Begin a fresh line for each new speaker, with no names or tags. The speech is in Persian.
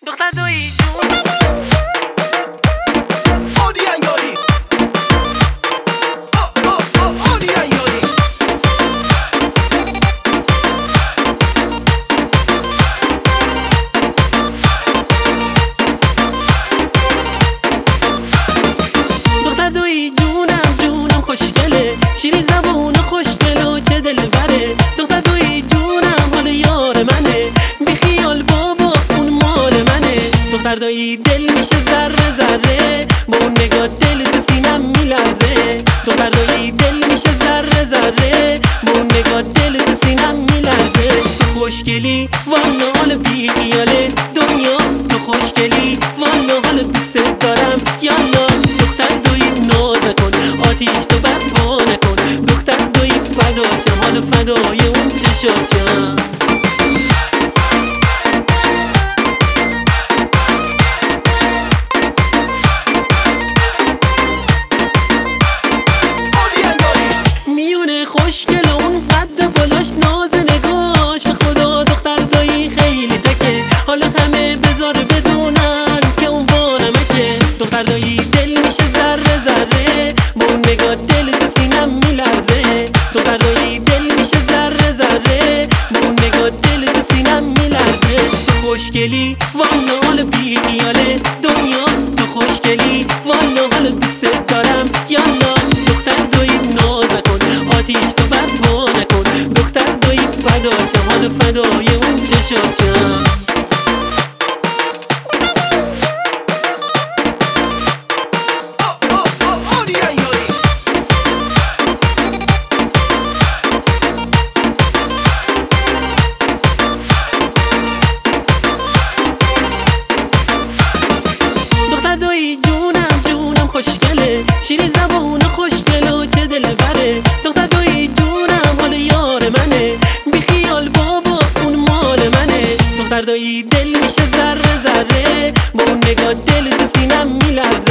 دختر دویی جون خوشگله شیرین زبون خوشگل و چه دلبره. دختر دویی جونم حال یار منه، بی خیال بابا اون مال منه. دختر دویی دل میشه ذره ذره، با اون نگاه دل تو سینم میلرزه. دختر دویی دل میشه ذره ذره، با اون نگاه دل تو سینم میلرزه. تو خوشگلی والا حال بی خیاله دنیا، تو خوشگلی والا حال دوست دارم یالا. دختر دویی ناز کن آتیش تو برپا نکن، دختر دویی فداشم حالا فدای اون چشاتشم. میونه خوشگل اون قد بالاش ناز نگاش، به خدا دختر دویی خیلی تکه، حالا همه بذار بدونن که اون بانمکه. دختر دویی دل میشه ذره ذره، با اون نگاه دل تو سینم میلرزه. دختر دویی دل میشه ذره ذره، با اون نگاه دل تو سینم میلرزه. تو خوشگلی والا حال بی خیاله دنیا، تو خوشگلی والا حال دوست دارم یالا. دختر دویی ناز کن آتیش تو برپا نکن، دختر دویی فداشم حالا فدای اون چشاتشم. دختر دویی جونم خوشگله شیرین زبون خوشگل و چه دلبره. دختر دویی جونم حال یار منه، بی خیال بابا اون مال منه. دختر دویی دل میشه ذره ذره، با اون نگاه دل تو سینم میلرزه.